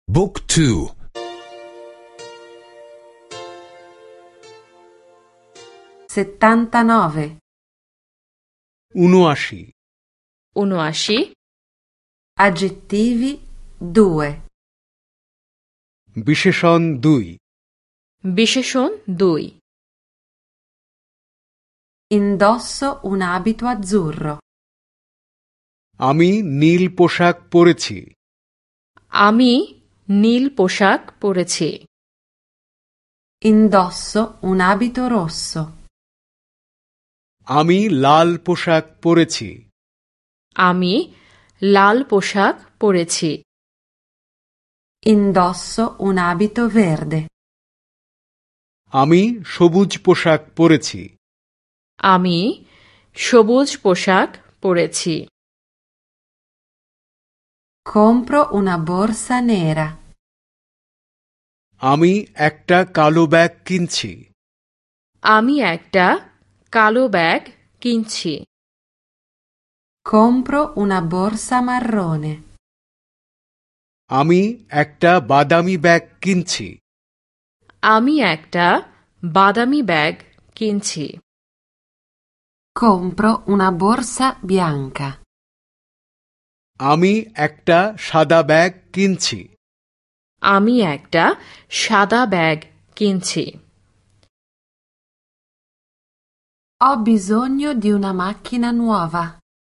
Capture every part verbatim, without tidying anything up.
บุ๊กทู settantanove unoashi unoashi aggettivi due বিশেষণ দুই বিশেষণ দুই indosso un abito azzurro আমি নীল পোশাক পরেছি আমি নীল পোশাক পরেছি indosso un abito rosso আমি লাল পোশাক পরেছি আমি লাল পোশাক পরেছি indosso un abito verde আমি সবুজ পোশাক পরেছি আমি সবুজ পোশাক পরেছি compro una borsa nera আমি একটা কালো ব্যাগ কিনছি আমি একটা কালো ব্যাগ কিনছি compro una borsa marrone আমি একটা বাদামি ব্যাগ কিনছি আমি একটা বাদামি ব্যাগ কিনছি compro una borsa bianca আমি একটা সাদা ব্যাগ কিনছি আমি একটা সাদা ব্যাগ কিনছি ho bisogno di una macchina nuova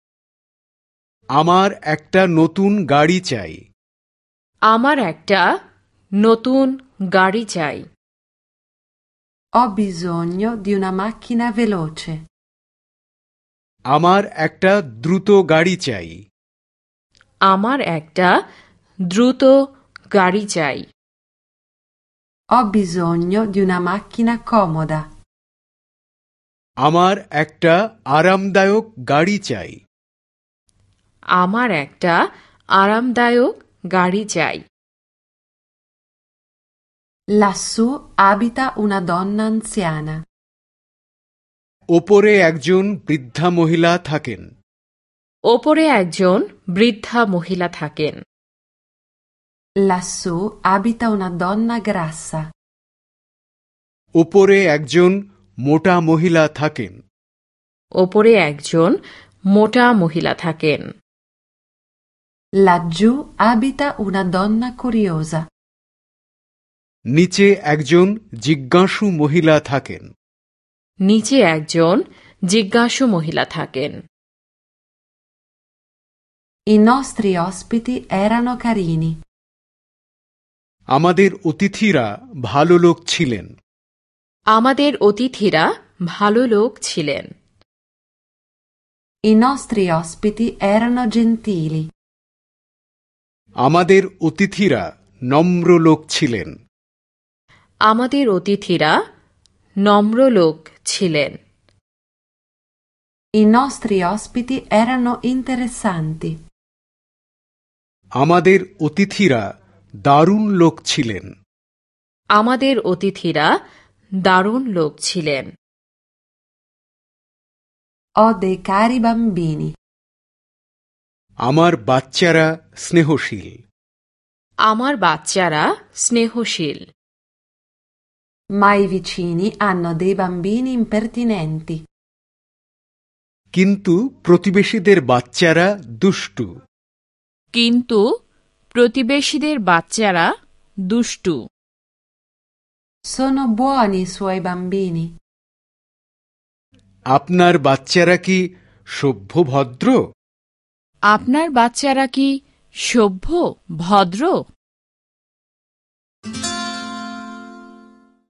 আমার একটা নতুন গাড়ি চাই আমার একটা নতুন গাড়ি চাই ho bisogno di una macchina veloce আমার একটা দ্রুত গাড়ি চাই আমার একটা দ্রুত গাড়ি চাই ho bisogno di una macchina comoda আমার একটা আরামদায়ক গাড়ি চাই আমার একটা আরামদায়ক গাড়ি চাই lassù abita una donna anziana ওপরে একজন বৃদ্ধা মহিলা থাকেন ওপরে একজন বৃদ্ধা মহিলা থাকেন lassù abita una donna grassa ওপরে একজন মোটা মহিলা থাকেন ওপরে একজন মোটা মহিলা থাকেন laggiù abita una donna curiosa নিচে একজন জিজ্ঞাসু মহিলা থাকেন নিচে একজন জিজ্ঞাসু মহিলা থাকেন i nostri ospiti erano carini আমাদের অতিথিরা ভালো লোক ছিলেন আমাদের অতিথিরা ভালো লোক ছিলেন i nostri ospiti erano gentili আমাদের অতিথিরা নম্র লোক ছিলেন আমাদের অতিথিরা নম্র লোক ছিলেন i nostri ospiti erano interessanti আমাদের অতিথিরা দারুণ লোক ছিলেন আমাদের অতিথিরা দারুণ লোক ছিলেন ho dei cari bambini আমার বাচ্চারা স্নেহশীল আমার বাচ্চারা স্নেহশীল ma i vicini hanno dei bambini impertinenti কিন্তু প্রতিবেশীদের বাচ্চারা দুষ্টু কিন্তু প্রতিবেশীদের বাচ্চারা দুষ্টু sono buoni i suoi bambini আপনার বাচ্চারা কি সভ্য ভদ্র আপনার বাচ্চারা কি সভ্য ভদ্র